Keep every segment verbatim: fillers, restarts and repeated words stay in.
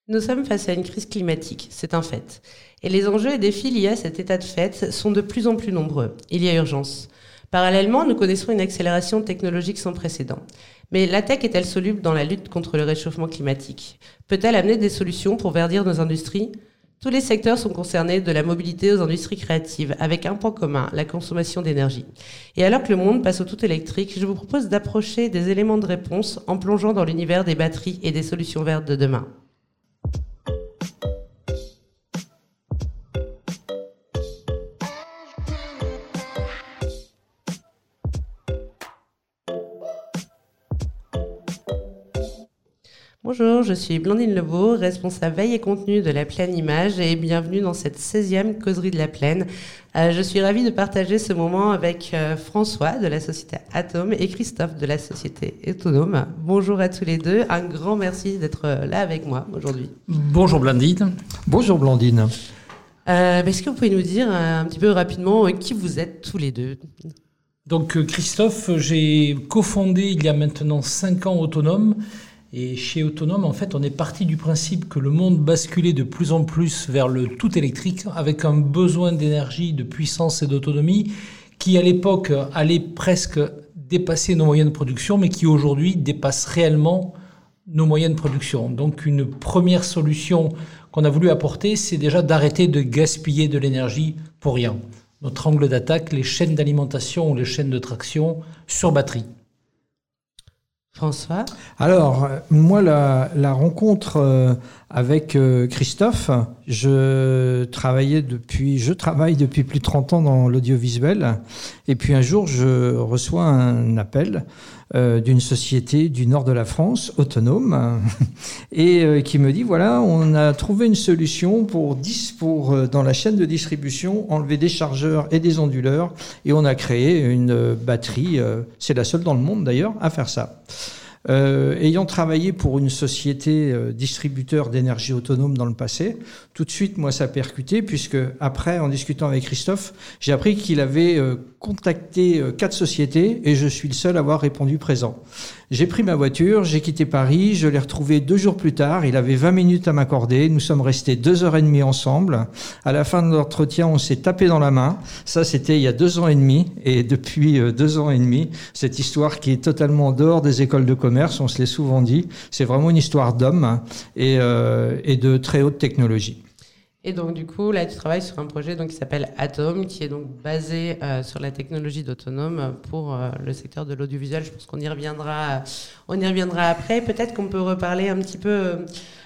Nous sommes face à une crise climatique, c'est un fait. Et les enjeux et défis liés à cet état de fait sont de plus en plus nombreux. Il y a urgence. Parallèlement, nous connaissons une accélération technologique sans précédent. Mais la tech est-elle soluble dans la lutte contre le réchauffement climatique ? Peut-elle amener des solutions pour verdir nos industries ? Tous les secteurs sont concernés, de la mobilité aux industries créatives, avec un point commun, la consommation d'énergie. Et alors que le monde passe au tout électrique, je vous propose d'approcher des éléments de réponse en plongeant dans l'univers des batteries et des solutions vertes de demain. Bonjour, je suis Blandine Lebeau, responsable veille et contenu de La Plaine Image et bienvenue dans cette seizième causerie de La Plaine. Euh, je suis ravie de partager ce moment avec euh, François de la société Atome et Christophe de la société Autonome. Bonjour à tous les deux, un grand merci d'être là avec moi aujourd'hui. Bonjour Blandine. Bonjour Blandine. Euh, est-ce que vous pouvez nous dire euh, un petit peu rapidement euh, qui vous êtes tous les deux ? Donc Christophe, j'ai cofondé il y a maintenant cinq ans Autonome. Et chez Autonome, en fait, on est parti du principe que le monde basculait de plus en plus vers le tout électrique, avec un besoin d'énergie, de puissance et d'autonomie qui, à l'époque, allait presque dépasser nos moyens de production, mais qui, aujourd'hui, dépasse réellement nos moyens de production. Donc, une première solution qu'on a voulu apporter, c'est déjà d'arrêter de gaspiller de l'énergie pour rien. Notre angle d'attaque, les chaînes d'alimentation ou les chaînes de traction sur batterie. François ? Alors, moi, la, la rencontre euh, avec euh, Christophe, je travaillais depuis, je travaille depuis plus de trente ans dans l'audiovisuel. Et puis un jour, je reçois un appel euh, d'une société du nord de la France, Autonome, et euh, qui me dit, voilà, on a trouvé une solution pour, pour euh, dans la chaîne de distribution, enlever des chargeurs et des onduleurs. Et on a créé une euh, batterie, euh, c'est la seule dans le monde d'ailleurs, à faire ça. Euh, ayant travaillé pour une société euh, distributeur d'énergie autonome dans le passé, tout de suite, moi, ça a percuté, puisque après, en discutant avec Christophe, j'ai appris qu'il avait euh, contacté euh, quatre sociétés et je suis le seul à avoir répondu présent. J'ai pris ma voiture, j'ai quitté Paris, je l'ai retrouvé deux jours plus tard, il avait vingt minutes à m'accorder, nous sommes restés deux heures et demie ensemble. À la fin de l'entretien, on s'est tapé dans la main. Ça, c'était il y a deux ans et demi, et depuis euh, deux ans et demi, cette histoire qui est totalement en dehors des écoles de commerce, on se l'est souvent dit, c'est vraiment une histoire d'hommes et, euh, et de très haute technologie. Et donc, du coup, là, tu travailles sur un projet donc, qui s'appelle Atome, qui est donc basé euh, sur la technologie d'Autonome pour euh, le secteur de l'audiovisuel. Je pense qu'on y reviendra, on y reviendra après. Peut-être qu'on peut reparler un petit peu euh,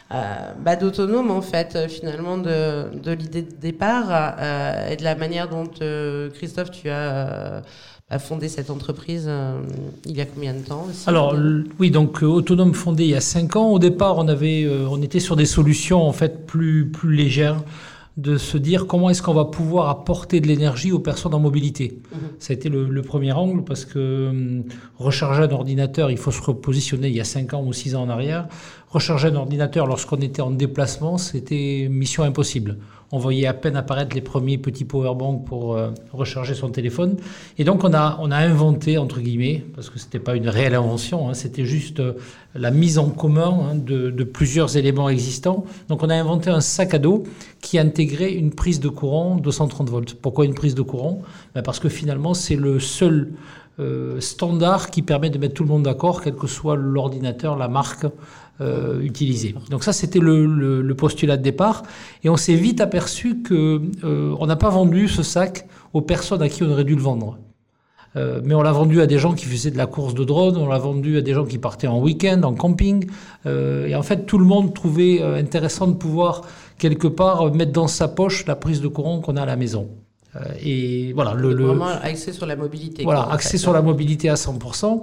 bah, d'Autonome, en fait, euh, finalement, de, de l'idée de départ euh, et de la manière dont, euh, Christophe, tu as euh, a fondé cette entreprise euh, il y a combien de temps aussi ? Alors l- oui, donc euh, Autonome fondé il y a cinq ans. Au départ, on avait, euh, on était sur des solutions en fait plus plus légères, de se dire comment est-ce qu'on va pouvoir apporter de l'énergie aux personnes en mobilité. Mmh. Ça a été le, le premier angle parce que euh, recharger un ordinateur, il faut se repositionner il y a cinq ans ou six ans en arrière. Recharger un ordinateur lorsqu'on était en déplacement, c'était mission impossible. On voyait à peine apparaître les premiers petits powerbanks pour euh, recharger son téléphone. Et donc, on a, on a inventé, entre guillemets, parce que c'était pas une réelle invention, hein, c'était juste euh, la mise en commun hein, de, de plusieurs éléments existants. Donc, on a inventé un sac à dos qui intégrait une prise de courant deux cent trente volts. Pourquoi une prise de courant ? Ben parce que finalement, c'est le seul euh, standard qui permet de mettre tout le monde d'accord, quel que soit l'ordinateur, la marque, Euh, utilisé. Donc ça, c'était le, le, le postulat de départ. Et on s'est vite aperçu que euh, on n'a pas vendu ce sac aux personnes à qui on aurait dû le vendre. Euh, mais on l'a vendu à des gens qui faisaient de la course de drone, on l'a vendu à des gens qui partaient en week-end, en camping. Euh, et en fait, tout le monde trouvait euh, intéressant de pouvoir, quelque part, mettre dans sa poche la prise de courant qu'on a à la maison. Euh, et voilà, le, le vraiment axé sur la mobilité. Voilà, quoi, axé fait. sur la mobilité à cent pour cent.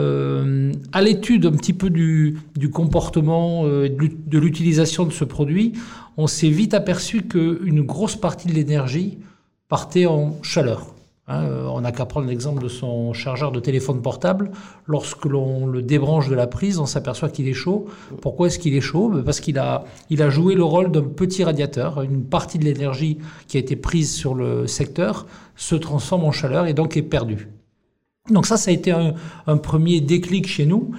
Euh, à l'étude un petit peu du, du comportement, euh, de l'utilisation de ce produit, on s'est vite aperçu qu'une grosse partie de l'énergie partait en chaleur. Hein, euh, on n'a qu'à prendre l'exemple de son chargeur de téléphone portable. Lorsque l'on le débranche de la prise, on s'aperçoit qu'il est chaud. Pourquoi est-ce qu'il est chaud ? Parce qu'il a, il a joué le rôle d'un petit radiateur. Une partie de l'énergie qui a été prise sur le secteur se transforme en chaleur et donc est perdue. Donc ça, ça a été un, un premier déclic chez nous.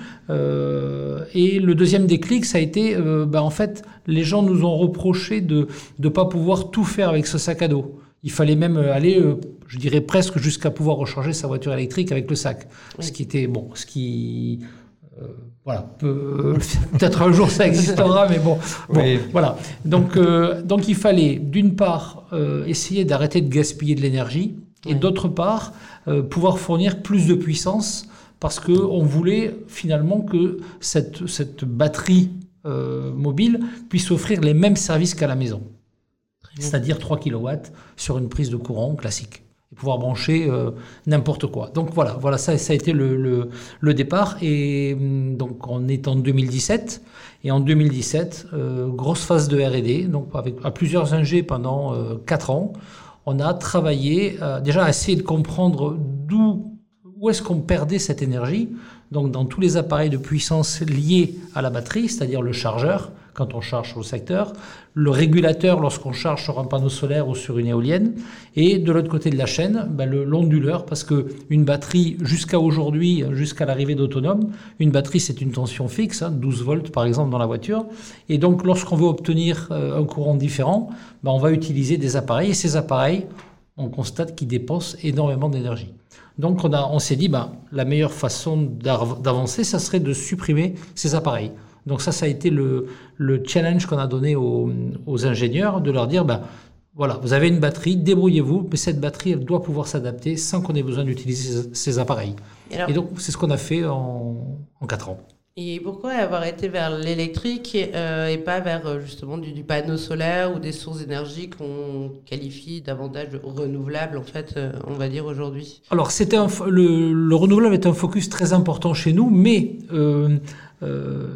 Euh, et le deuxième déclic, ça a été, euh, ben, en fait, les gens nous ont reproché de ne pas pouvoir tout faire avec ce sac à dos. Il fallait même aller, euh, je dirais presque jusqu'à pouvoir recharger sa voiture électrique avec le sac. Oui. Ce qui était, bon, ce qui... Euh, voilà, peut, peut-être un jour ça existera, mais bon, bon oui. Voilà. Donc, euh, donc il fallait, d'une part, euh, essayer d'arrêter de gaspiller de l'énergie, et oui. d'autre part, euh, pouvoir fournir plus de puissance, parce qu'on voulait finalement que cette, cette batterie euh, mobile puisse offrir les mêmes services qu'à la maison, c'est-à-dire trois kilowatts sur une prise de courant classique, et pouvoir brancher euh, n'importe quoi. Donc voilà, voilà ça, ça a été le, le, le départ, et donc on est en deux mille dix-sept, et en deux mille dix-sept, euh, grosse phase de R et D, donc avec à plusieurs ingés pendant euh, quatre ans. On a travaillé euh, déjà à essayer de comprendre d'où, où est-ce qu'on perdait cette énergie. Donc dans tous les appareils de puissance liés à la batterie, c'est-à-dire le chargeur, quand on charge sur le secteur, le régulateur lorsqu'on charge sur un panneau solaire ou sur une éolienne, et de l'autre côté de la chaîne, ben le, l'onduleur, parce qu'une batterie, jusqu'à aujourd'hui, jusqu'à l'arrivée d'Autonome, une batterie c'est une tension fixe, hein, douze volts par exemple dans la voiture, et donc lorsqu'on veut obtenir euh, un courant différent, ben on va utiliser des appareils, et ces appareils, on constate qu'ils dépensent énormément d'énergie. Donc on, a, on s'est dit, ben, la meilleure façon d'avancer, ça serait de supprimer ces appareils. Donc ça, ça a été le, le challenge qu'on a donné aux, aux ingénieurs, de leur dire, ben, voilà, vous avez une batterie, débrouillez-vous, mais cette batterie, elle doit pouvoir s'adapter sans qu'on ait besoin d'utiliser ces, ces appareils. Et, alors, et donc, c'est ce qu'on a fait en, en quatre ans. Et pourquoi avoir été vers l'électrique euh, et pas vers justement du, du panneau solaire ou des sources d'énergie qu'on qualifie davantage de renouvelables, en fait, euh, on va dire aujourd'hui? Alors, c'était un, le, le renouvelable est un focus très important chez nous, mais... Euh, euh,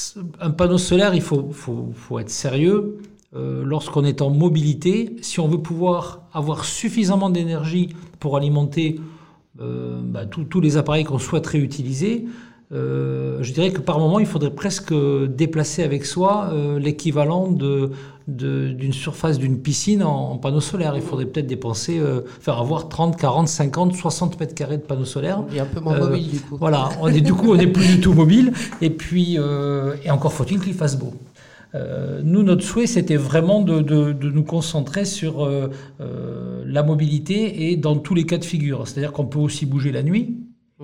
un panneau solaire, il faut, faut, faut être sérieux. Euh, lorsqu'on est en mobilité, si on veut pouvoir avoir suffisamment d'énergie pour alimenter euh, bah, tous les appareils qu'on souhaiterait utiliser, euh, je dirais que par moment, il faudrait presque déplacer avec soi euh, l'équivalent de, de, d'une surface d'une piscine en, en panneau solaire. Il faudrait peut-être dépenser, euh, faire avoir trente, quarante, cinquante, soixante mètres carrés de panneaux solaires. On est un peu moins euh, mobile du coup. Voilà, on est, du coup, on n'est plus du tout mobile. Et puis, euh, et encore faut-il qu'il fasse beau. Euh, nous, notre souhait, c'était vraiment de, de, de nous concentrer sur euh, euh, la mobilité et dans tous les cas de figure. C'est-à-dire qu'on peut aussi bouger la nuit.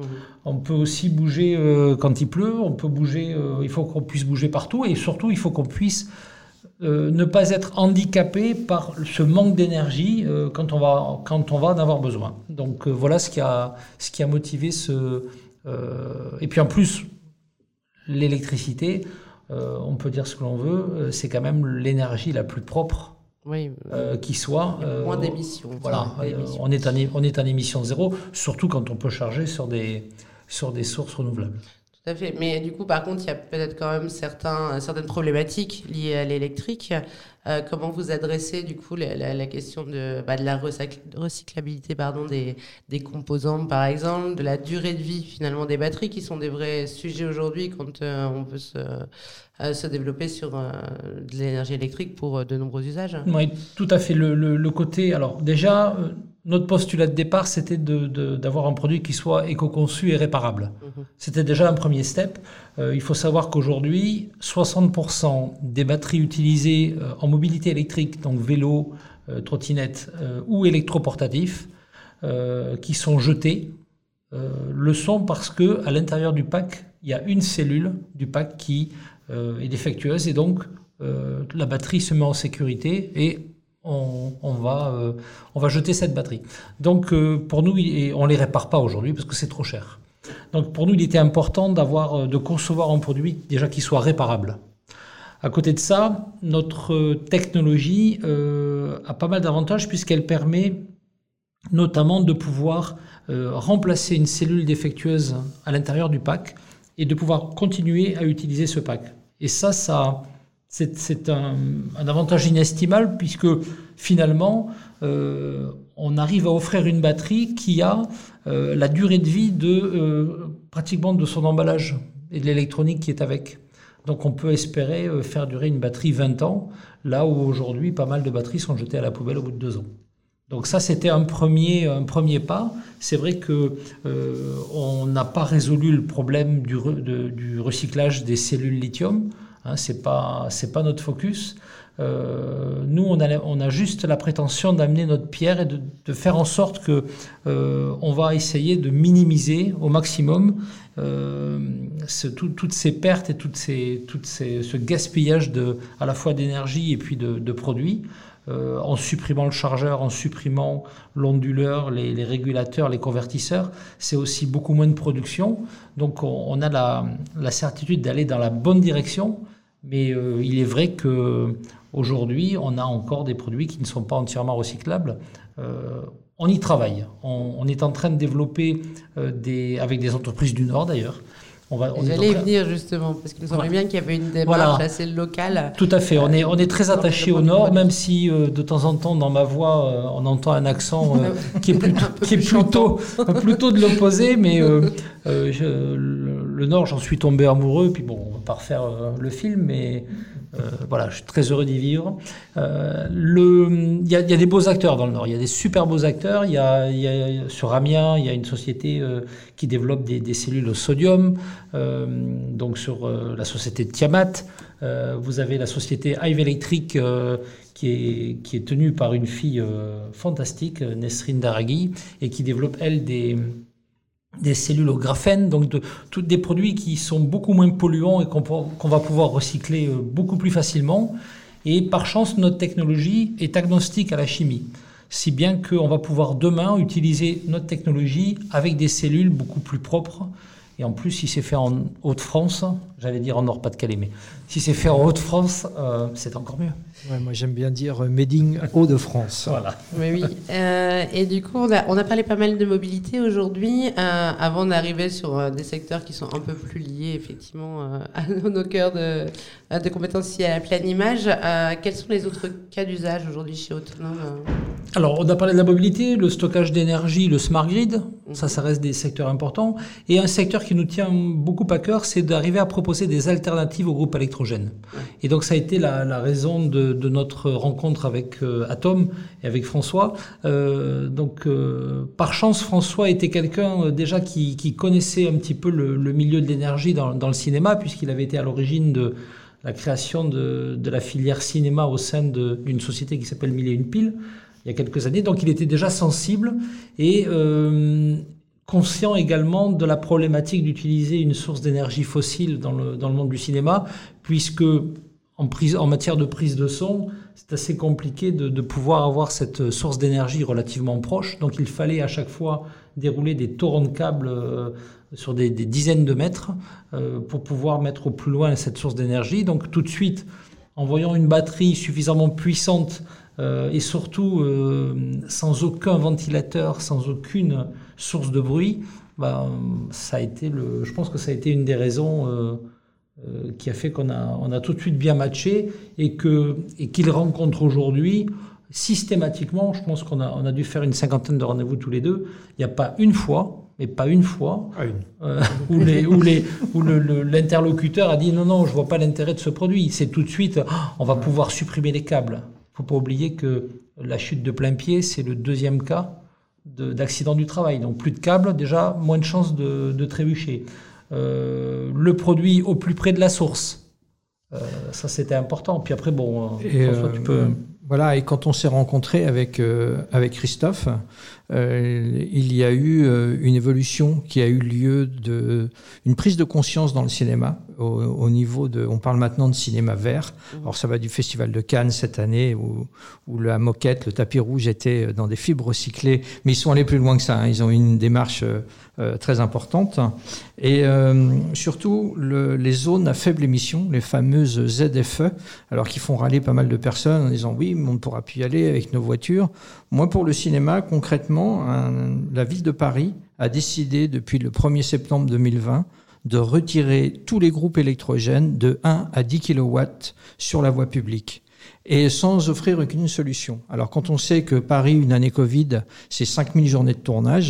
On peut aussi bouger euh, quand il pleut, on peut bouger, euh, il faut qu'on puisse bouger partout, et surtout il faut qu'on puisse euh, ne pas être handicapé par ce manque d'énergie euh, quand on va quand on va en avoir besoin. Donc euh, voilà ce qui a ce qui a motivé ce euh, et puis en plus l'électricité, euh, on peut dire ce que l'on veut, c'est quand même l'énergie la plus propre. Oui, euh, qui soit euh, moins d'émissions. Voilà, euh, on est en on est en émission zéro, surtout quand on peut charger sur des sur des sources renouvelables. Tout à fait. Mais du coup, par contre, il y a peut-être quand même certains certaines problématiques liées à l'électrique. Euh, comment vous adressez du coup la, la, la question de bah, de la recyclabilité pardon des des composants par exemple, de la durée de vie finalement des batteries qui sont des vrais sujets aujourd'hui quand euh, on veut se euh, se développer sur euh, de l'énergie électrique pour euh, de nombreux usages. Oui, tout à fait. Le, le, le côté alors déjà euh, notre postulat de départ c'était de, de d'avoir un produit qui soit éco-conçu et réparable. Mmh. C'était déjà un premier step. Euh, il faut savoir qu'aujourd'hui soixante pour cent des batteries utilisées euh, en mobilité électrique, donc vélo, euh, trottinette euh, ou électroportatif, euh, qui sont jetées, euh, le sont parce que à l'intérieur du pack, il y a une cellule du pack qui euh, est défectueuse et donc euh, la batterie se met en sécurité et on, on va euh, on va jeter cette batterie. Donc euh, pour nous, et on les répare pas aujourd'hui parce que c'est trop cher. Donc pour nous, il était important d'avoir de concevoir un produit déjà qui soit réparable. À côté de ça, notre technologie euh, a pas mal d'avantages puisqu'elle permet notamment de pouvoir euh, remplacer une cellule défectueuse à l'intérieur du pack et de pouvoir continuer à utiliser ce pack. Et ça, ça c'est, c'est un, un avantage inestimable puisque finalement, euh, on arrive à offrir une batterie qui a euh, la durée de vie de euh, pratiquement de son emballage et de l'électronique qui est avec. Donc on peut espérer faire durer une batterie vingt ans, là où aujourd'hui pas mal de batteries sont jetées à la poubelle au bout de deux ans. Donc ça, c'était un premier, un premier pas. C'est vrai que euh, on n'a pas résolu le problème du, re, de, du recyclage des cellules lithium. Hein, c'est pas, c'est pas notre focus. Euh, nous, on a, on a juste la prétention d'amener notre pierre et de, de faire en sorte que euh, on va essayer de minimiser au maximum euh, ce, tout, toutes ces pertes et toutes ces, toutes ces, ce gaspillage de, à la fois d'énergie et puis de, de produits. Euh, en supprimant le chargeur, en supprimant l'onduleur, les, les régulateurs, les convertisseurs, c'est aussi beaucoup moins de production. Donc on, on a la, la certitude d'aller dans la bonne direction, mais euh, il est vrai qu'aujourd'hui, on a encore des produits qui ne sont pas entièrement recyclables. Euh, on y travaille. On, on est en train de développer, euh, des, avec des entreprises du Nord d'ailleurs, On va, on J'allais y venir justement, parce qu'il nous semblait bien qu'il y avait une démarche voilà. assez locale. Tout à fait, on est, on est très attaché au Nord, même si euh, de temps en temps dans ma voix, euh, on entend un accent euh, qui est plutôt, qui est plutôt, plutôt de l'opposé, mais euh, euh, je, le, le Nord, j'en suis tombé amoureux, puis bon, on va pas refaire euh, le film, mais euh, voilà, je suis très heureux d'y vivre. Euh, le, il y a, il y a des beaux acteurs dans le Nord, il y a des super beaux acteurs, il y a, il y a sur Amiens, il y a une société euh, qui développe des, des cellules au sodium. Euh, donc sur euh, la société Tiamat, euh, vous avez la société Hive Electric euh, qui, est, qui est tenue par une fille euh, fantastique, Nesrine Daraghi, et qui développe elle des, des cellules au graphène, donc de, tous des produits qui sont beaucoup moins polluants et qu'on, qu'on va pouvoir recycler euh, beaucoup plus facilement. Et par chance, notre technologie est agnostique à la chimie, si bien qu'on va pouvoir demain utiliser notre technologie avec des cellules beaucoup plus propres. Et en plus, si c'est fait en Hauts-de-France, j'allais dire en Nord-Pas-de-Calais, mais si c'est fait en Hauts-de-France, euh, c'est encore mieux. Ouais, moi, j'aime bien dire euh, Made in Hauts-de-France. Voilà. Oui, oui. Euh, et du coup, on a, on a parlé pas mal de mobilité aujourd'hui, euh, avant d'arriver sur euh, des secteurs qui sont un peu plus liés, effectivement, euh, à nos cœurs de, de compétences ici à la pleine image. Euh, quels sont les autres cas d'usage aujourd'hui chez Autonome ? Alors, on a parlé de la mobilité, le stockage d'énergie, le smart grid, mmh. ça, ça reste des secteurs importants. Et un secteur qui nous tient beaucoup à cœur, c'est d'arriver à proposer des alternatives au groupe électrogène. Ouais. Et donc, ça a été la, la raison de, de notre rencontre avec euh, Atom et avec François. Euh, donc, euh, par chance, François était quelqu'un euh, déjà qui, qui connaissait un petit peu le, le milieu de l'énergie dans, dans le cinéma, puisqu'il avait été à l'origine de la création de, de la filière cinéma au sein de, d'une société qui s'appelle Mille et une piles, il y a quelques années. Donc, il était déjà sensible et euh, conscient également de la problématique d'utiliser une source d'énergie fossile dans le, dans le monde du cinéma, puisque en, prise, en matière de prise de son, c'est assez compliqué de, de pouvoir avoir cette source d'énergie relativement proche. Donc, il fallait à chaque fois dérouler des torrents de câbles euh, sur des, des dizaines de mètres euh, pour pouvoir mettre au plus loin cette source d'énergie. Donc, tout de suite, en voyant une batterie suffisamment puissante Euh, et surtout euh, sans aucun ventilateur, sans aucune source de bruit, bah, ça a été le, je pense que ça a été une des raisons euh, euh, qui a fait qu'on a, on a tout de suite bien matché et, que, et qu'il rencontre aujourd'hui systématiquement. Je pense qu'on a, on a dû faire une cinquantaine de rendez-vous tous les deux. Il n'y a pas une fois, mais pas une fois, ah, une. Euh, où, les, où, les, où le, le, l'interlocuteur a dit non, non, je ne vois pas l'intérêt de ce produit. C'est tout de suite, oh, on va pouvoir supprimer les câbles. Il ne faut pas oublier que la chute de plein pied, c'est le deuxième cas de, d'accident du travail. Donc plus de câbles, déjà moins de chances de, de trébucher. Euh, le produit au plus près de la source, euh, ça c'était important. Puis après, bon, et François, euh, tu peux... Voilà, et quand on s'est rencontré avec, euh, avec Christophe, euh, il y a eu euh, une évolution qui a eu lieu, de, une prise de conscience dans le cinéma, au, au niveau de, on parle maintenant de cinéma vert. Alors ça va du Festival de Cannes cette année, où, où la moquette, le tapis rouge était dans des fibres recyclées, mais ils sont allés plus loin que ça, hein, ils ont eu une démarche euh, très importante. Et euh, surtout, le, les zones à faible émission, les fameuses Z F E, alors qui font râler pas mal de personnes en disant oui, on ne pourra plus y aller avec nos voitures. Moi, pour le cinéma, concrètement, un, la ville de Paris a décidé depuis le premier septembre deux mille vingt de retirer tous les groupes électrogènes de un à dix kilowatts sur la voie publique. et sans offrir aucune solution. Alors quand on sait que Paris, une année Covid, c'est cinq mille journées de tournage,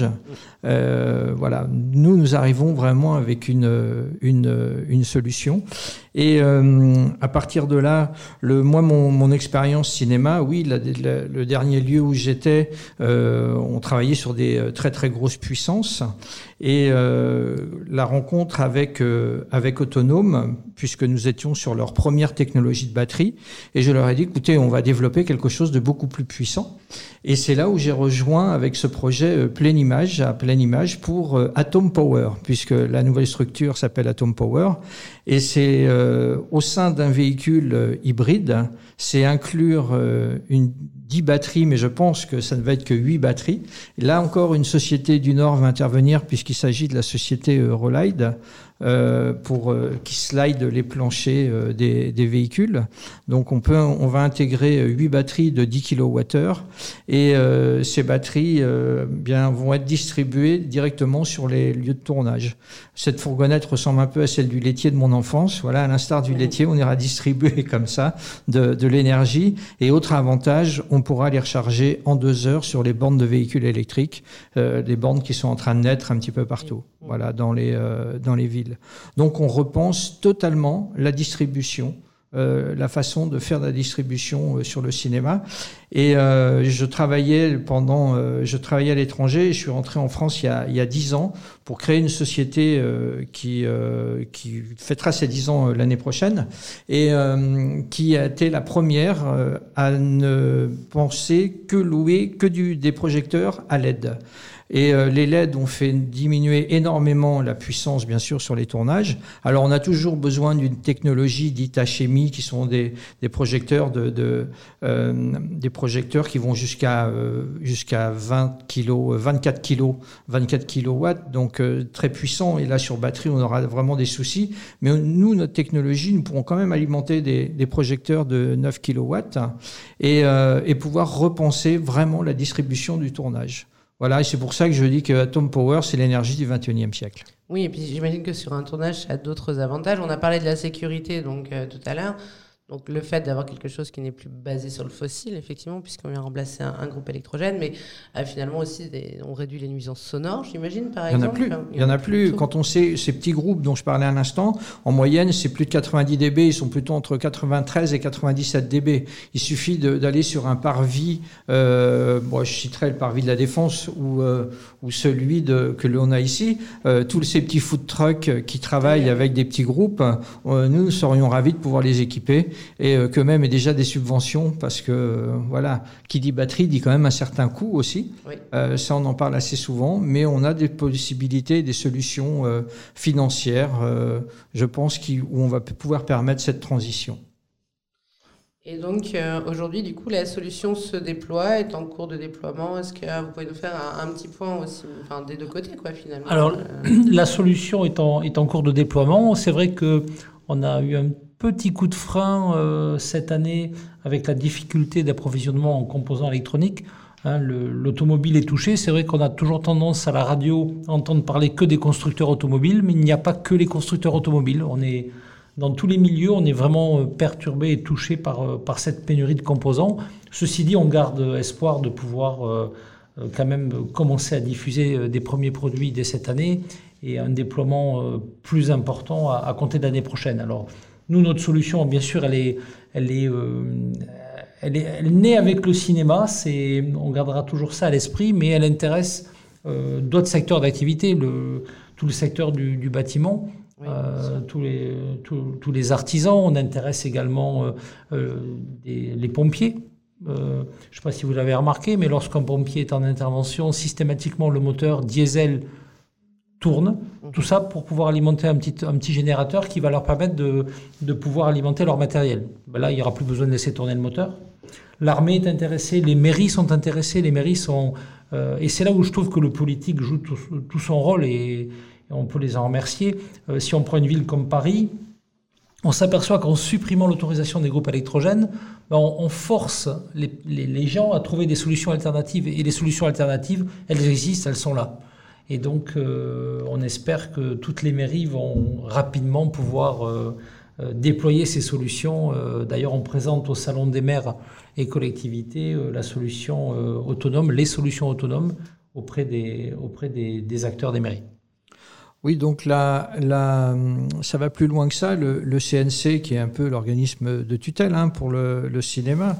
euh, voilà, nous, nous arrivons vraiment avec une, une, une solution. Et euh, à partir de là, le, moi, mon, mon expérience cinéma, oui, la, la, le dernier lieu où j'étais, euh, on travaillait sur des très très grosses puissances. Et euh, la rencontre avec euh, avec Autonome, puisque nous étions sur leur première technologie de batterie, et je leur ai dit, écoutez, on va développer quelque chose de beaucoup plus puissant. Et c'est là où j'ai rejoint avec ce projet euh, Pleine Image, à Pleine Image, pour euh, Atom Power, puisque la nouvelle structure s'appelle Atom Power. Et c'est euh, au sein d'un véhicule euh, hybride, c'est inclure euh, une dix batteries, mais je pense que ça ne va être que huit batteries. Et là encore, une société du Nord va intervenir puisqu'il s'agit de la société Eurolide euh, pour euh, qui slide les planchers euh, des, des véhicules. Donc on peut, on va intégrer huit batteries de dix kilowattheures et euh, ces batteries euh, bien vont être distribuées directement sur les lieux de tournage. Cette fourgonnette ressemble un peu à celle du laitier de mon enfance. Voilà, à l'instar du laitier, on ira distribuer comme ça de, de l'énergie. Et autre avantage, on pourra les recharger en deux heures sur les bornes de véhicules électriques, euh, les bornes qui sont en train de naître un petit peu partout, voilà, dans les euh, dans les villes. Donc on repense totalement la distribution. Euh, la façon de faire de la distribution euh, sur le cinéma. Et euh, je travaillais pendant, euh, je travaillais à l'étranger. Et je suis rentré en France il y a il y a dix ans pour créer une société euh, qui euh, qui fêtera ses dix ans euh, l'année prochaine et euh, qui a été la première euh, à ne penser que louer que du des projecteurs à L E D. Et euh, les L E D ont fait diminuer énormément la puissance, bien sûr, sur les tournages. Alors, on a toujours besoin d'une technologie dite H M I, qui sont des, des projecteurs de, de euh, des projecteurs qui vont jusqu'à euh, jusqu'à vingt kilos, vingt-quatre kilos, vingt-quatre kilowatts, donc euh, très puissant. Et là, sur batterie, on aura vraiment des soucis. Mais nous, notre technologie, nous pourrons quand même alimenter des, des projecteurs de neuf kilowatts et, euh, et pouvoir repenser vraiment la distribution du tournage. Voilà, et c'est pour ça que je dis que Atom Power, c'est l'énergie du vingt et unième siècle. Oui, et puis j'imagine que sur un tournage, ça a d'autres avantages. On a parlé de la sécurité donc euh, tout à l'heure. Donc le fait d'avoir quelque chose qui n'est plus basé sur le fossile, effectivement, puisqu'on vient remplacer un, un groupe électrogène, mais euh, finalement aussi, des, on réduit les nuisances sonores, j'imagine, par exemple. Il n'y en a plus. Il y en a plus. Quand on sait ces petits groupes dont je parlais à l'instant, en moyenne, c'est plus de quatre-vingt-dix décibels. Ils sont plutôt entre quatre-vingt-treize et quatre-vingt-dix-sept décibels. Il suffit de, d'aller sur un parvis. Euh, bon, je citerai le parvis de la Défense ou euh, ou celui de, que l'on a ici. Euh, tous ces petits food trucks qui travaillent oui. avec des petits groupes, euh, nous serions ravis de pouvoir les équiper. Et euh, qu'eux-mêmes aient déjà des subventions parce que euh, voilà, qui dit batterie dit quand même un certain coût aussi. Oui. Euh, ça, on en parle assez souvent, mais on a des possibilités, des solutions euh, financières, euh, je pense, qui, où on va pouvoir permettre cette transition. Et donc euh, aujourd'hui, du coup, la solution se déploie, est en cours de déploiement. Est-ce que vous pouvez nous faire un, un petit point aussi, enfin des deux côtés, quoi, finalement. Alors, euh... la solution est en, est en cours de déploiement. C'est vrai que on a eu un petit coup de frein euh, cette année avec la difficulté d'approvisionnement en composants électroniques. Hein, le, l'automobile est touché. C'est vrai qu'on a toujours tendance à la radio à entendre parler que des constructeurs automobiles, mais il n'y a pas que les constructeurs automobiles. On est dans tous les milieux, on est vraiment perturbé et touché par par cette pénurie de composants. Ceci dit, on garde espoir de pouvoir euh, quand même commencer à diffuser des premiers produits dès cette année et un déploiement euh, plus important à, à compter de l'année prochaine. Alors nous, notre solution, bien sûr, elle est, elle est, euh, elle est, elle est née avec le cinéma. C'est, on gardera toujours ça à l'esprit, mais elle intéresse euh, d'autres secteurs d'activité, le, tout le secteur du, du bâtiment, oui, euh, tous les, tous, tous les artisans. On intéresse également euh, euh, des, les pompiers. Euh, je ne sais pas si vous l'avez remarqué, mais lorsqu'un pompier est en intervention, systématiquement le moteur diesel tourne, tout ça pour pouvoir alimenter un petit, un petit générateur qui va leur permettre de, de pouvoir alimenter leur matériel. Ben là, il n'y aura plus besoin de laisser tourner le moteur. L'armée est intéressée, les mairies sont intéressées, les mairies sont... Euh, et c'est là où je trouve que le politique joue tout, tout son rôle et, et on peut les en remercier. Euh, si on prend une ville comme Paris, on s'aperçoit qu'en supprimant l'autorisation des groupes électrogènes, ben on, on force les, les, les gens à trouver des solutions alternatives. Et les solutions alternatives, elles existent, elles sont là. Et donc, euh, on espère que toutes les mairies vont rapidement pouvoir euh, euh, déployer ces solutions. Euh, d'ailleurs, on présente au Salon des maires et collectivités euh, la solution euh, autonome, les solutions autonomes auprès des, auprès des, des acteurs des mairies. Oui, donc là, là, ça va plus loin que ça. Le, le C N C, qui est un peu l'organisme de tutelle hein, pour le, le cinéma,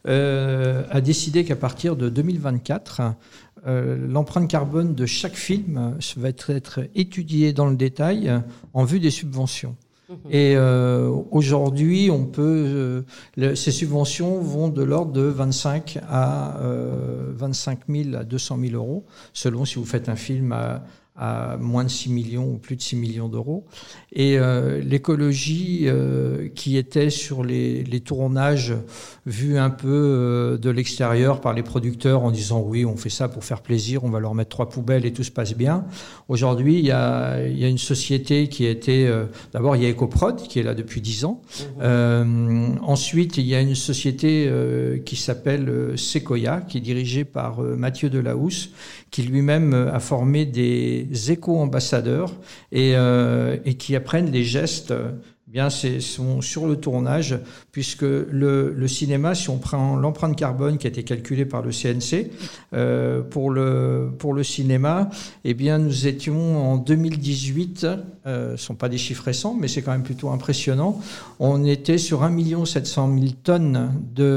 euh, a décidé qu'à partir de deux mille vingt-quatre, euh, l'empreinte carbone de chaque film va être, être étudiée dans le détail en vue des subventions. Mmh. Et euh, aujourd'hui, on peut, euh, le, ces subventions vont de l'ordre de vingt-cinq à euh, vingt-cinq mille à deux cent mille euros, selon si vous faites un film à à moins de six millions ou plus de six millions d'euros. Et euh, l'écologie euh, qui était sur les, les tournages vus un peu euh, de l'extérieur par les producteurs en disant oui, on fait ça pour faire plaisir, on va leur mettre trois poubelles et tout se passe bien. Aujourd'hui, il y a, il y a une société qui a été... Euh, d'abord, il y a EcoProd qui est là depuis dix ans. Mmh. Euh, ensuite, il y a une société euh, qui s'appelle euh, Sequoia, qui est dirigée par euh, Mathieu Delahousse, qui lui-même euh, a formé des éco-ambassadeurs et, euh, et qui apprennent les gestes euh, bien c'est, sont sur le tournage, puisque le, le cinéma, si on prend l'empreinte carbone qui a été calculée par le C N C, euh, pour, le, pour le cinéma, eh bien, nous étions en deux mille dix-huit, euh, ce ne sont pas des chiffres récents, mais c'est quand même plutôt impressionnant, on était sur un million sept cent mille tonnes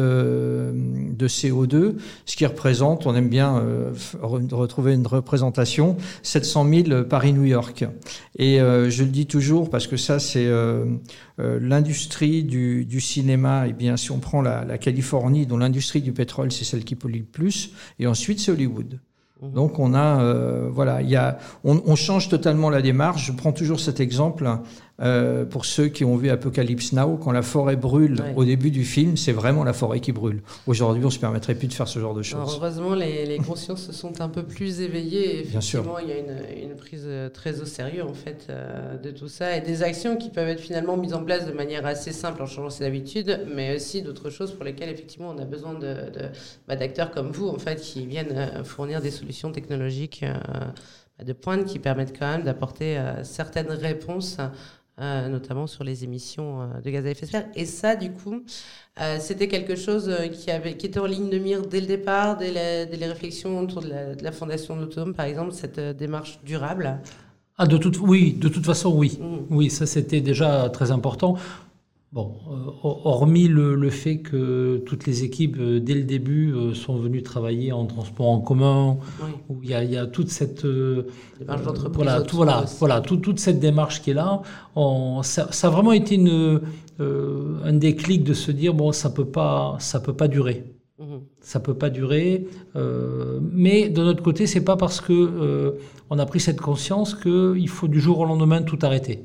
de, de C O deux, ce qui représente, on aime bien euh, retrouver une représentation, sept cent mille Paris-New York. Et euh, je le dis toujours parce que ça, c'est... Euh, Euh, l'industrie du, du cinéma, eh bien, si on prend la, la Californie, dont l'industrie du pétrole, c'est celle qui pollue le plus, et ensuite c'est Hollywood. Mmh. Donc on a, euh, voilà, il y a, on, on change totalement la démarche. Je prends toujours cet exemple euh, pour ceux qui ont vu Apocalypse Now, quand la forêt brûle ouais. au début du film, c'est vraiment la forêt qui brûle. Aujourd'hui, on se permettrait plus de faire ce genre de choses. Alors, heureusement, les, les consciences se sont un peu plus éveillées. Et effectivement, il y a une, une prise très au sérieux en fait euh, de tout ça et des actions qui peuvent être finalement mises en place de manière assez simple en changeant ses habitudes, mais aussi d'autres choses pour lesquelles effectivement on a besoin de, de bah, d'acteurs comme vous en fait qui viennent euh, fournir des solutions technologiques euh, de pointe qui permettent quand même d'apporter euh, certaines réponses. Euh, notamment sur les émissions euh, de gaz à effet de serre. Et ça, du coup, euh, c'était quelque chose euh, qui, avait, qui était en ligne de mire dès le départ, dès, la, dès les réflexions autour de la, de la fondation de l'Autonome, par exemple, cette euh, démarche durable. Ah, de toute, oui, de toute façon, oui. Mmh. Oui, ça, c'était déjà très important. Bon, euh, hormis le, le fait que toutes les équipes, euh, dès le début, euh, sont venues travailler en transport en commun, oui. où il y a, il y a toute cette... Euh, démarche d'entreprise. Voilà, tout, voilà, voilà tout, toute cette démarche qui est là. On, ça, ça a vraiment été une, euh, un déclic de se dire, bon, ça peut pas, ça peut pas durer. Mmh. Ça peut pas durer. Euh, mais de notre côté, c'est pas parce que euh, on a pris cette conscience qu'il faut du jour au lendemain tout arrêter.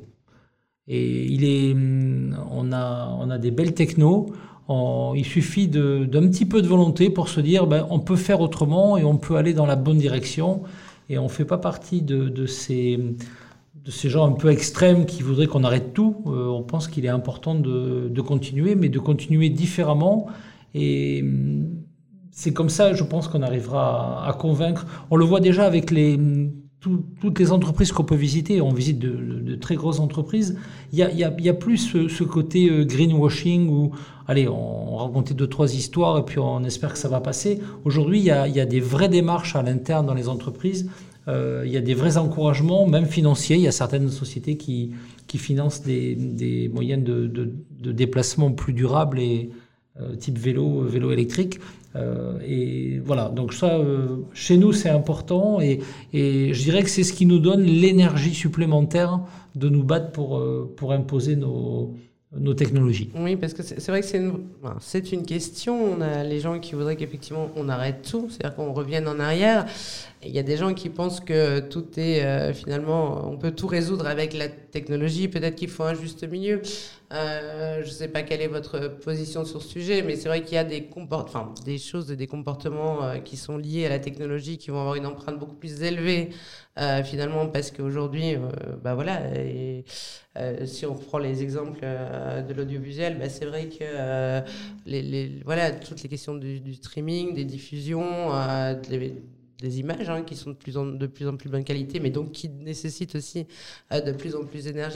Et il est, on a, on a des belles technos. On, il suffit de, d'un petit peu de volonté pour se dire, ben, on peut faire autrement et on peut aller dans la bonne direction. Et on fait pas partie de, de ces, de ces gens un peu extrêmes qui voudraient qu'on arrête tout. Euh, on pense qu'il est important de, de continuer, mais de continuer différemment. Et c'est comme ça, je pense, qu'on arrivera à, à convaincre. On le voit déjà avec les toutes les entreprises qu'on peut visiter, on visite de, de, de très grosses entreprises, il y a, y a, y a plus ce, ce côté greenwashing où, allez, on racontait deux, trois histoires et puis on espère que ça va passer. Aujourd'hui, il y a, y a des vraies démarches à l'interne dans les entreprises, euh, il y a des vrais encouragements, même financiers. Il y a certaines sociétés qui, qui financent des, des moyens de, de, de déplacement plus durables et euh, type vélo, vélo électrique. Euh, et voilà, donc ça, euh, chez nous, c'est important et, et je dirais que c'est ce qui nous donne l'énergie supplémentaire de nous battre pour, euh, pour imposer nos, nos technologies. Oui, parce que c'est, c'est vrai que c'est une, enfin, c'est une question. On a les gens qui voudraient qu'effectivement on arrête tout, c'est-à-dire qu'on revienne en arrière. Il y a des gens qui pensent que tout est euh, finalement, on peut tout résoudre avec la technologie. Peut-être qu'il faut un juste milieu. Euh, je ne sais pas quelle est votre position sur ce sujet, mais c'est vrai qu'il y a des, comport- enfin, des choses, des comportements euh, qui sont liés à la technologie, qui vont avoir une empreinte beaucoup plus élevée euh, finalement, parce qu'aujourd'hui, euh, bah voilà, et, euh, si on reprend les exemples euh, de l'audiovisuel, bah c'est vrai que euh, les, les, voilà, toutes les questions du, du streaming, des diffusions, euh, des, des images hein, qui sont de plus, en, de plus en plus bonne qualité, mais donc qui nécessitent aussi euh, de plus en plus d'énergie.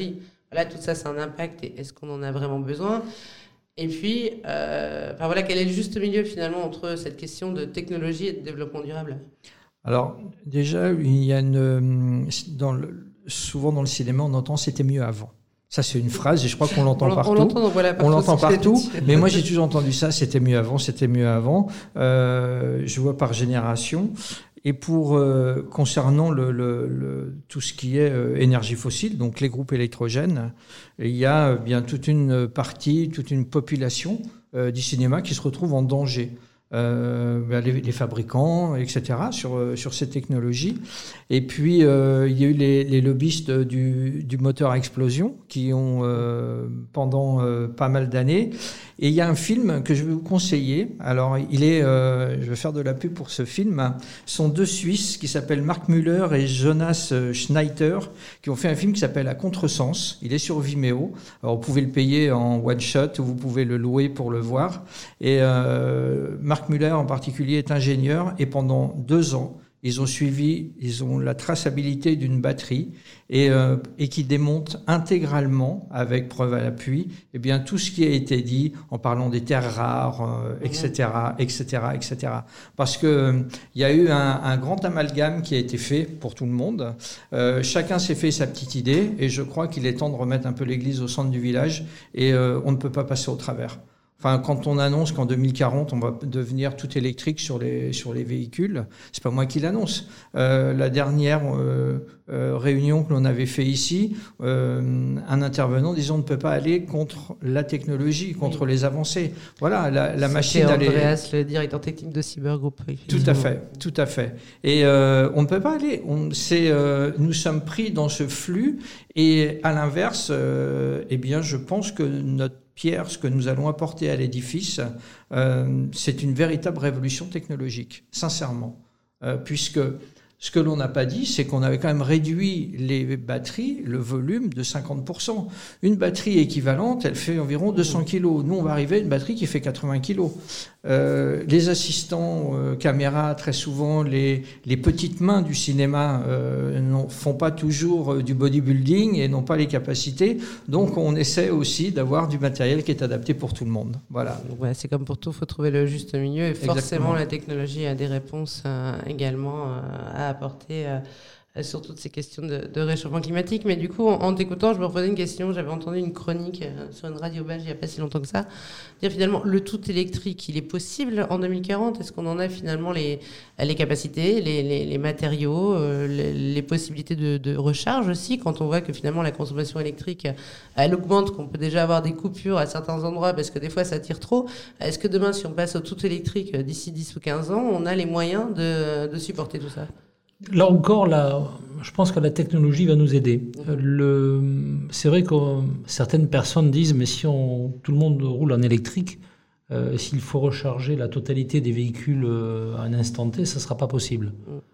voilà, tout ça, c'est un impact et est-ce qu'on en a vraiment besoin? Et puis, euh, enfin, voilà, quel est le juste milieu finalement entre cette question de technologie et de développement durable? Alors, déjà, il y a une, dans le, souvent dans le cinéma, on entend « c'était mieux avant ». Ça, c'est une phrase et je crois qu'on l'entend on, partout. On l'entend, voilà, partout, on l'entend partout mais moi, j'ai toujours entendu ça, c'était mieux avant, c'était mieux avant. Euh, je vois par génération. Et pour euh, concernant le, le, le, tout ce qui est euh, énergie fossile, donc les groupes électrogènes, il y a bien toute une partie, toute une population euh, du cinéma qui se retrouve en danger. Euh, ben les, les fabricants, et cetera, sur, sur ces technologies. Et puis, euh, il y a eu les, les lobbyistes du, du moteur à explosion qui ont, euh, pendant euh, pas mal d'années. Et il y a un film que je vais vous conseiller. Alors, il est, euh, je vais faire de la pub pour ce film. Ce sont deux Suisses qui s'appellent Mark Müller et Jonas Schneider qui ont fait un film qui s'appelle À Contresens. Il est sur Vimeo. Alors, vous pouvez le payer en one shot ou vous pouvez le louer pour le voir. Et euh, Mark Müller en particulier est ingénieur et pendant deux ans, ils ont suivi, ils ont la traçabilité d'une batterie et, euh, et qui démonte intégralement, avec preuve à l'appui, eh bien tout ce qui a été dit en parlant des terres rares, euh, et cetera, et cetera, et cetera. Parce que euh, il y a eu un, un grand amalgame qui a été fait pour tout le monde. Euh, chacun s'est fait sa petite idée et je crois qu'il est temps de remettre un peu l'église au centre du village et euh, on ne peut pas passer au travers. Enfin, quand on annonce qu'en deux mille quarante, on va devenir tout électrique sur les, sur les véhicules, c'est pas moi qui l'annonce. Euh, la dernière euh, euh, réunion que l'on avait fait ici, euh, un intervenant disait on ne peut pas aller contre la technologie, contre oui. les avancées. Voilà, la, la machine... C'était Andreas, le directeur technique de Cybergroup. Tout à fait, tout à fait. Et euh, on ne peut pas aller. On, c'est, euh, nous sommes pris dans ce flux et à l'inverse, euh, eh bien, je pense que notre pierre, ce que nous allons apporter à l'édifice, euh, c'est une véritable révolution technologique, sincèrement. Euh, puisque ce que l'on n'a pas dit, c'est qu'on avait quand même réduit les batteries, le volume de cinquante pour cent. Une batterie équivalente, elle fait environ deux cents kilos. Nous, on va arriver à une batterie qui fait quatre-vingts kilos. Euh, les assistants euh, caméra, très souvent, les, les petites mains du cinéma euh, ne font pas toujours euh, du bodybuilding et n'ont pas les capacités. Donc, on essaie aussi d'avoir du matériel qui est adapté pour tout le monde. Voilà. Ouais, c'est comme pour tout, il faut trouver le juste milieu. Et forcément, Exactement. La technologie a des réponses euh, également euh, à apporter euh, sur toutes ces questions de, de réchauffement climatique. Mais du coup, en, en t'écoutant, je me reposais une question. J'avais entendu une chronique euh, sur une radio belge il n'y a pas si longtemps que ça. Dire finalement, le tout électrique, il est possible en deux mille quarante? Est-ce qu'on en a finalement les, les capacités, les, les, les matériaux, euh, les, les possibilités de, de recharge aussi, quand on voit que finalement la consommation électrique, elle augmente, qu'on peut déjà avoir des coupures à certains endroits parce que des fois ça tire trop. Est-ce que demain, si on passe au tout électrique d'ici dix ou quinze ans, on a les moyens de, de supporter tout ça? Là encore, là, je pense que la technologie va nous aider. Le, c'est vrai que certaines personnes disent, mais si on, tout le monde roule en électrique, euh, s'il faut recharger la totalité des véhicules euh, à un instant T, ça ne sera pas possible.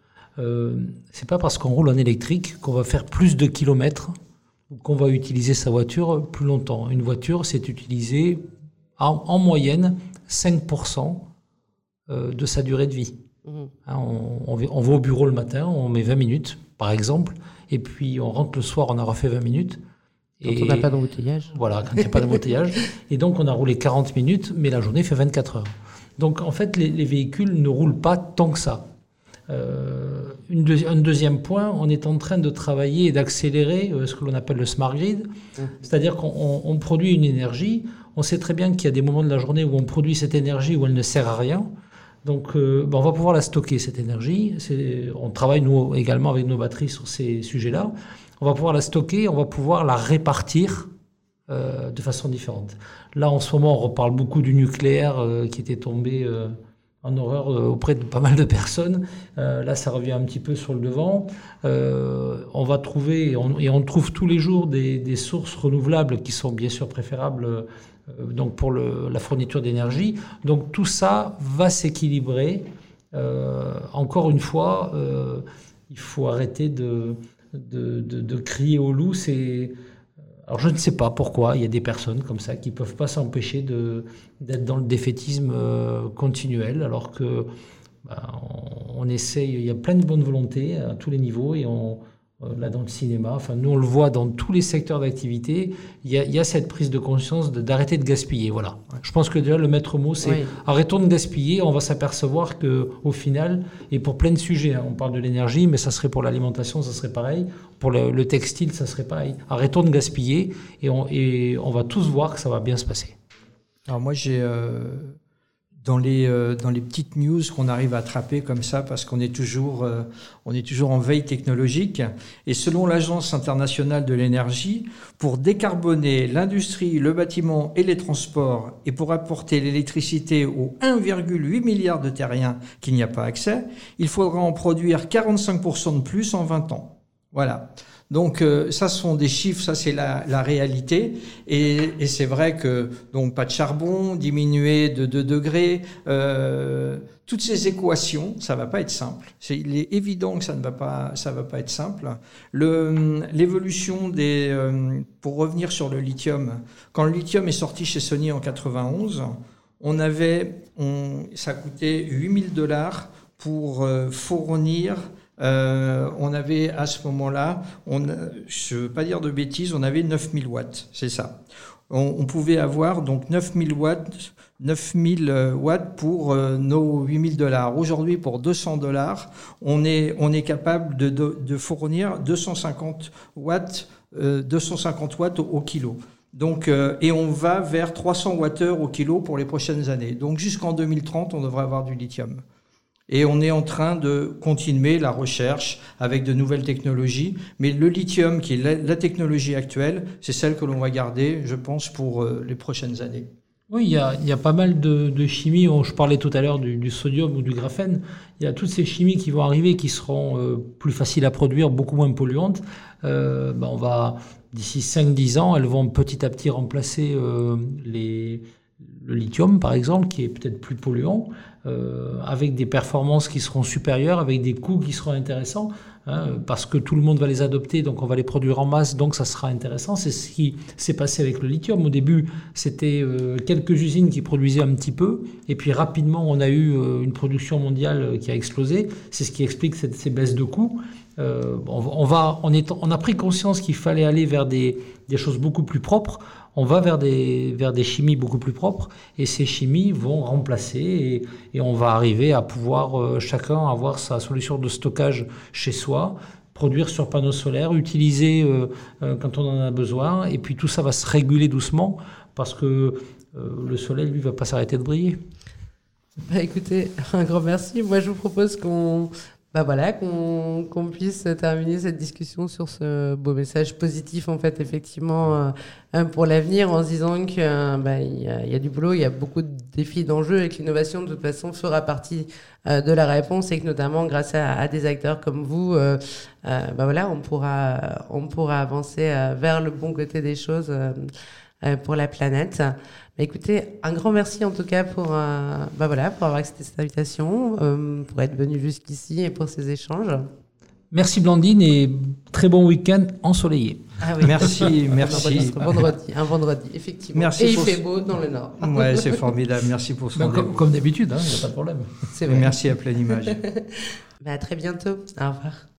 Euh, c'est pas parce qu'on roule en électrique qu'on va faire plus de kilomètres ou qu'on va utiliser sa voiture plus longtemps. Une voiture, c'est utiliser en, en moyenne cinq pour cent de sa durée de vie. Mmh. On, on, on va au bureau le matin, on met vingt minutes, par exemple, et puis on rentre le soir, on a refait vingt minutes. Quand et on n'a pas d'embouteillage. Voilà, quand il n'y a pas d'embouteillage. Et donc, on a roulé quarante minutes, mais la journée fait vingt-quatre heures. Donc, en fait, les, les véhicules ne roulent pas tant que ça. Euh, une deux, un deuxième point, on est en train de travailler et d'accélérer euh, ce que l'on appelle le smart grid. Mmh. C'est-à-dire qu'on on, on produit une énergie. On sait très bien qu'il y a des moments de la journée où on produit cette énergie où elle ne sert à rien. Donc, euh, ben on va pouvoir la stocker, cette énergie. C'est, on travaille, nous, également avec nos batteries sur ces sujets-là. On va pouvoir la stocker, on va pouvoir la répartir euh, de façon différente. Là, en ce moment, on reparle beaucoup du nucléaire euh, qui était tombé euh, en horreur euh, auprès de pas mal de personnes. Euh, là, ça revient un petit peu sur le devant. Euh, on va trouver, et on, et on trouve tous les jours des, des sources renouvelables qui sont bien sûr préférables euh, donc pour le, la fourniture d'énergie. Donc tout ça va s'équilibrer. Euh, encore une fois, euh, il faut arrêter de, de, de, de crier au loup. C'est... Alors je ne sais pas pourquoi il y a des personnes comme ça qui ne peuvent pas s'empêcher de, d'être dans le défaitisme euh, continuel, alors que ben, on, on essaye, il y a plein de bonne volonté à tous les niveaux et on, là dans le cinéma, enfin nous on le voit dans tous les secteurs d'activité, il y a, il y a cette prise de conscience de, d'arrêter de gaspiller. Voilà. Je pense que déjà le maître mot c'est oui. arrêtons de gaspiller, on va s'apercevoir qu'au final, et pour plein de sujets, hein, on parle de l'énergie, mais ça serait pour l'alimentation, ça serait pareil, pour le, le textile, ça serait pareil. Arrêtons de gaspiller et on, et on va tous voir que ça va bien se passer. Alors moi j'ai... Euh... Dans les, euh, dans les petites news qu'on arrive à attraper comme ça, parce qu'on est toujours, euh, on est toujours en veille technologique. Et selon l'Agence internationale de l'énergie, pour décarboner l'industrie, le bâtiment et les transports, et pour apporter l'électricité aux un virgule huit milliard de terriens qu'il n'y a pas accès, il faudra en produire quarante-cinq pour cent de plus en vingt ans. Voilà. Donc euh, ça ce sont des chiffres, ça c'est la, la réalité et, et c'est vrai que donc pas de charbon, diminuer de deux degrés, euh, toutes ces équations, ça va pas être simple. C'est, il est évident que ça ne va pas, ça va pas être simple. Le, l'évolution des, euh, pour revenir sur le lithium, quand le lithium est sorti chez Sony en quatre-vingt-onze, on avait, on, ça coûtait huit mille dollars pour euh, fournir. Euh, on avait à ce moment-là, on, je ne veux pas dire de bêtises, on avait neuf mille watts, c'est ça. On, on pouvait avoir donc neuf mille watts, neuf mille watts pour euh, nos huit mille dollars. Aujourd'hui, pour deux cents dollars, on est, on est capable de, de, de fournir deux cent cinquante watts, euh, deux cent cinquante watts au, au kilo. Donc, euh, et on va vers trois cents watts-heure au kilo pour les prochaines années. Donc jusqu'en deux mille trente, on devrait avoir du lithium. Et on est en train de continuer la recherche avec de nouvelles technologies. Mais le lithium, qui est la, la technologie actuelle, c'est celle que l'on va garder, je pense, pour euh, les prochaines années. Oui, il y a, il y a pas mal de, de chimie. Je parlais tout à l'heure du, du sodium ou du graphène. Il y a toutes ces chimies qui vont arriver, qui seront euh, plus faciles à produire, beaucoup moins polluantes. Euh, ben on va, d'ici cinq à dix ans, elles vont petit à petit remplacer euh, les... le lithium, par exemple, qui est peut-être plus polluant, euh, avec des performances qui seront supérieures, avec des coûts qui seront intéressants, hein, parce que tout le monde va les adopter, donc on va les produire en masse, donc ça sera intéressant. C'est ce qui s'est passé avec le lithium. Au début, c'était euh, quelques usines qui produisaient un petit peu, et puis rapidement, on a eu euh, une production mondiale qui a explosé. C'est ce qui explique cette, ces baisses de coûts. Euh, on, on, va, on, est, on a pris conscience qu'il fallait aller vers des, des choses beaucoup plus propres. On va vers des, vers des chimies beaucoup plus propres et ces chimies vont remplacer et, et on va arriver à pouvoir euh, chacun avoir sa solution de stockage chez soi, produire sur panneaux solaires, utiliser euh, euh, quand on en a besoin et puis tout ça va se réguler doucement parce que euh, le soleil, lui, va pas s'arrêter de briller. Bah, écoutez, un grand merci. Moi, je vous propose qu'on... Bah voilà, qu'on, qu'on puisse terminer cette discussion sur ce beau message positif, en fait, effectivement, euh, pour l'avenir, en se disant qu'il euh, bah, y, a, y a du boulot, il y a beaucoup de défis, d'enjeux, et que l'innovation, de toute façon, fera partie euh, de la réponse, et que notamment, grâce à, à des acteurs comme vous, euh, euh, bah voilà, on pourra, on pourra avancer euh, vers le bon côté des choses euh, euh, pour la planète. Bah, écoutez, un grand merci en tout cas pour, euh, bah voilà, pour avoir accepté cette invitation, euh, pour être venu jusqu'ici et pour ces échanges. Merci Blandine et très bon week-end ensoleillé. Ah oui. Merci, merci. Un vendredi, un vendredi, effectivement. Merci et il pour... fait beau dans le Nord. Ouais, c'est formidable. Merci pour ce ben, comme, comme d'habitude, il hein, n'y a pas de problème. C'est vrai. Merci à Pleine Image. Bah, à très bientôt. Au revoir.